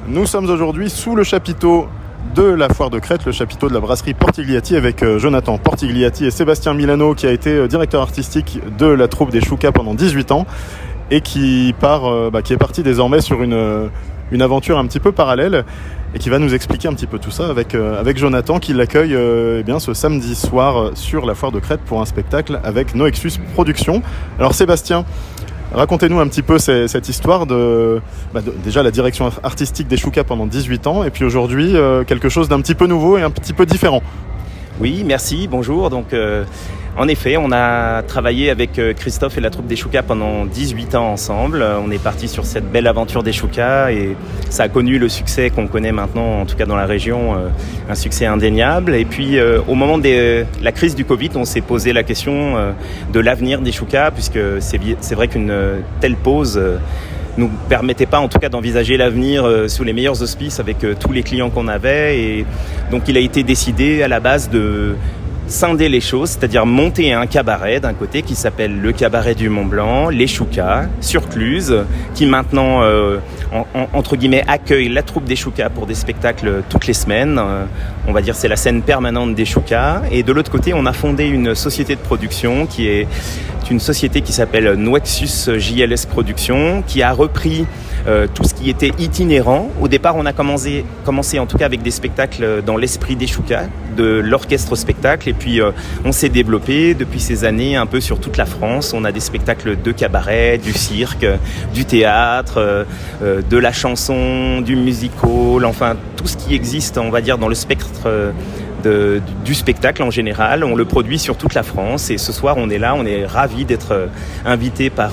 Nous sommes aujourd'hui sous le chapiteau de la foire de Crète, le chapiteau de la brasserie Portigliatti avec Jonathan Portigliatti et Sébastien Milano qui a été directeur artistique de la troupe des Choucas pendant 18 ans et qui est parti désormais sur une aventure un petit peu parallèle et qui va nous expliquer un petit peu tout ça avec Jonathan qui l'accueille ce samedi soir sur la foire de Crète pour un spectacle avec Noexus Productions. Alors Sébastien, racontez-nous un petit peu cette histoire de déjà la direction artistique des Choucas pendant 18 ans et puis aujourd'hui quelque chose d'un petit peu nouveau et un petit peu différent. Oui, merci, bonjour. Donc, en effet, on a travaillé avec Christophe et la troupe des Choucas pendant 18 ans ensemble. On est parti sur cette belle aventure des Choucas et ça a connu le succès qu'on connaît maintenant, en tout cas dans la région, un succès indéniable. Et puis, au moment de la crise du Covid, on s'est posé la question de l'avenir des Choucas, puisque c'est vrai qu'une telle pause nous permettait pas en tout cas d'envisager l'avenir sous les meilleurs auspices avec tous les clients qu'on avait. Et donc il a été décidé à la base de scinder les choses, c'est-à-dire monter un cabaret d'un côté qui s'appelle le cabaret du Mont Blanc, les Choucas, sur Cluse, qui maintenant entre guillemets accueille la troupe des Choucas pour des spectacles toutes les semaines. On va dire c'est la scène permanente des Choucas. Et de l'autre côté, on a fondé une société de production qui est une société qui s'appelle Noexus JLS Productions, qui a repris tout ce qui était itinérant. Au départ, on a commencé en tout cas avec des spectacles dans l'esprit des Choucas, de l'orchestre spectacle, et puis on s'est développé depuis ces années un peu sur toute la France. On a des spectacles de cabaret, du cirque, du théâtre, de la chanson, du musical, enfin tout ce qui existe, on va dire, dans le spectre du spectacle en général, on le produit sur toute la France et ce soir on est là, on est ravis d'être invités par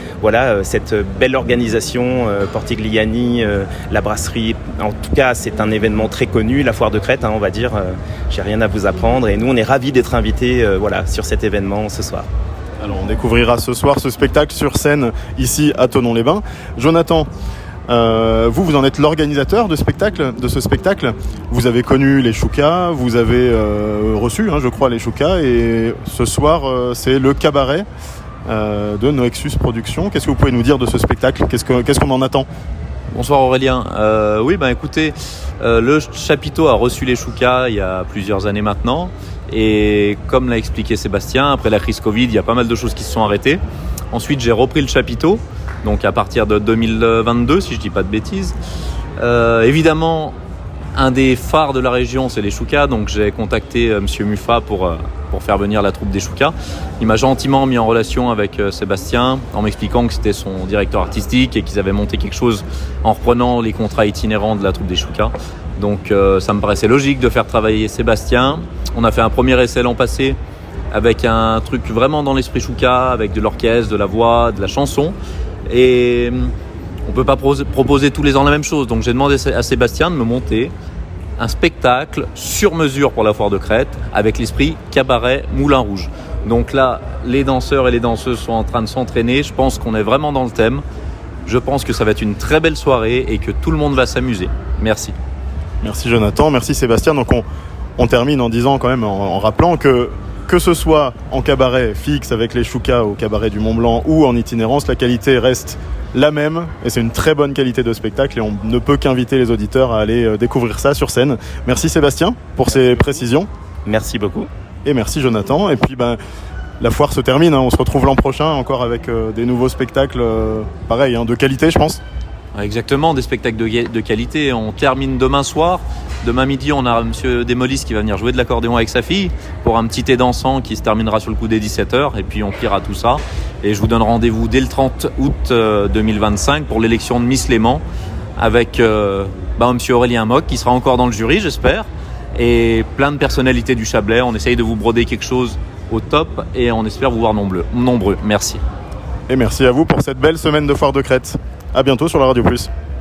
cette belle organisation Portigliatti, la brasserie. En tout cas, c'est un événement très connu, la foire de Crète, on va dire. J'ai rien à vous apprendre et nous on est ravis d'être invités sur cet événement ce soir. Alors on découvrira ce soir ce spectacle sur scène ici à Thonon-les-Bains. Jonathan, vous en êtes l'organisateur de ce spectacle. Vous avez connu les Choucas, vous avez reçu, je crois, les Choucas, et ce soir, c'est le cabaret de Noexus Productions. Qu'est-ce que vous pouvez nous dire de ce spectacle ? Qu'est-ce qu'on en attend ? Bonsoir Aurélien. Écoutez, le chapiteau a reçu les Choucas il y a plusieurs années maintenant, et comme l'a expliqué Sébastien, après la crise Covid, il y a pas mal de choses qui se sont arrêtées. Ensuite, j'ai repris le chapiteau. Donc à partir de 2022, si je dis pas de bêtises. Évidemment, un des phares de la région, c'est les Choucas. Donc j'ai contacté Monsieur Muffat pour faire venir la troupe des Choucas. Il m'a gentiment mis en relation avec Sébastien en m'expliquant que c'était son directeur artistique et qu'ils avaient monté quelque chose en reprenant les contrats itinérants de la troupe des Choucas. Donc ça me paraissait logique de faire travailler Sébastien. On a fait un premier essai l'an passé avec un truc vraiment dans l'esprit Choucas, avec de l'orchestre, de la voix, de la chanson. Et on ne peut pas proposer tous les ans la même chose. Donc j'ai demandé à Sébastien de me monter un spectacle sur mesure pour la foire de Crète avec l'esprit cabaret Moulin Rouge. Donc là, les danseurs et les danseuses sont en train de s'entraîner. Je pense qu'on est vraiment dans le thème. Je pense que ça va être une très belle soirée et que tout le monde va s'amuser. Merci. Merci Jonathan, merci Sébastien. Donc on termine en disant quand même, en rappelant que ce soit en cabaret fixe avec les Choucas au cabaret du Mont Blanc ou en itinérance, la qualité reste la même et c'est une très bonne qualité de spectacle et on ne peut qu'inviter les auditeurs à aller découvrir ça sur scène. Merci Sébastien pour ces précisions. Merci beaucoup. Et merci Jonathan. Et puis la foire se termine, on se retrouve l'an prochain encore avec des nouveaux spectacles pareil, de qualité je pense. Exactement, des spectacles de qualité. On termine demain soir. Demain midi, on a Monsieur Desmolis qui va venir jouer de l'accordéon avec sa fille pour un petit thé dansant qui se terminera sur le coup des 17h. Et puis on pliera tout ça. Et je vous donne rendez-vous dès le 30 août 2025 pour l'élection de Miss Léman avec Monsieur Aurélien Moc qui sera encore dans le jury, j'espère. Et plein de personnalités du Chablais. On essaye de vous broder quelque chose au top et on espère vous voir nombreux. Merci. Et merci à vous pour cette belle semaine de foire de Crète. À bientôt sur la Radio Plus.